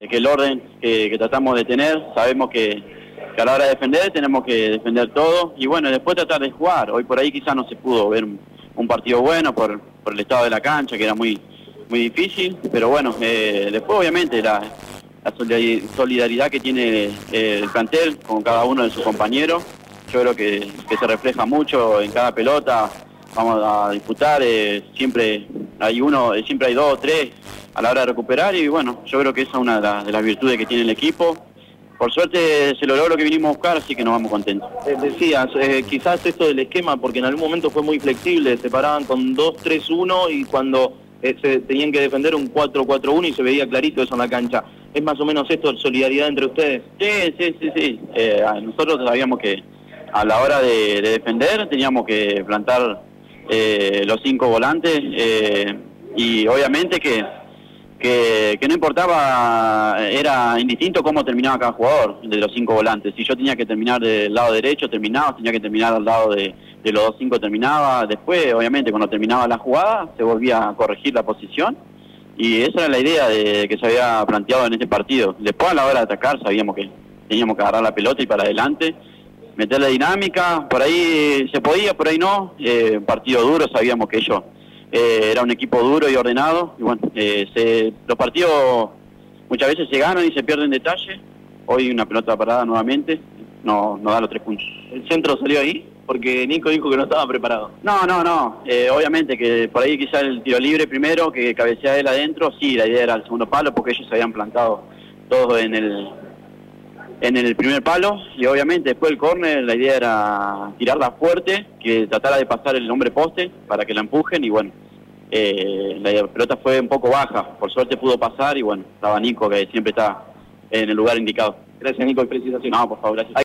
el orden que tratamos de tener. Sabemos que a la hora de defender tenemos que defender todo y bueno, después tratar de jugar. Hoy por ahí quizás no se pudo ver un partido bueno por el estado de la cancha, que era muy difícil, pero bueno, después obviamente la solidaridad que tiene el plantel con cada uno de sus compañeros, yo creo que se refleja mucho en cada pelota. Vamos a disputar, siempre hay dos o tres a la hora de recuperar y bueno, yo creo que esa es una de las virtudes que tiene el equipo. Por suerte se logró lo que vinimos a buscar, así que nos vamos contentos. Decías, quizás esto del esquema, porque en algún momento fue muy flexible, se paraban con 2-3-1 y cuando se tenían que defender un 4-4-1 y se veía clarito eso en la cancha. ¿Es más o menos esto, solidaridad entre ustedes? Sí. Nosotros sabíamos que a la hora de defender teníamos que plantar los 5 volantes y obviamente que no importaba, era indistinto cómo terminaba cada jugador de los 5 volantes. Si yo tenía que terminar del lado derecho, terminaba, tenía que terminar al lado de los 5, terminaba. Después, obviamente, cuando terminaba la jugada, se volvía a corregir la posición. Y esa era la idea que se había planteado en este partido. Después, a la hora de atacar, sabíamos que teníamos que agarrar la pelota y para adelante, meter la dinámica. Por ahí se podía, por ahí no. Partido duro, sabíamos que ellos... era un equipo duro y ordenado y bueno, los partidos muchas veces se ganan y se pierden detalle. Hoy una pelota parada nuevamente no da los 3 puntos. ¿El centro salió ahí? Porque Nico dijo que no estaba preparado. No, obviamente que por ahí quizá el tiro libre primero, que cabecea él adentro, sí, la idea era el segundo palo porque ellos se habían plantado todos en el primer palo y obviamente después del córner la idea era tirarla fuerte, que tratara de pasar el hombre poste para que la empujen y bueno, la pelota fue un poco baja, por suerte pudo pasar y bueno, estaba Nico que siempre está en el lugar indicado. Gracias Nico, y felicitaciones. No, por favor, gracias.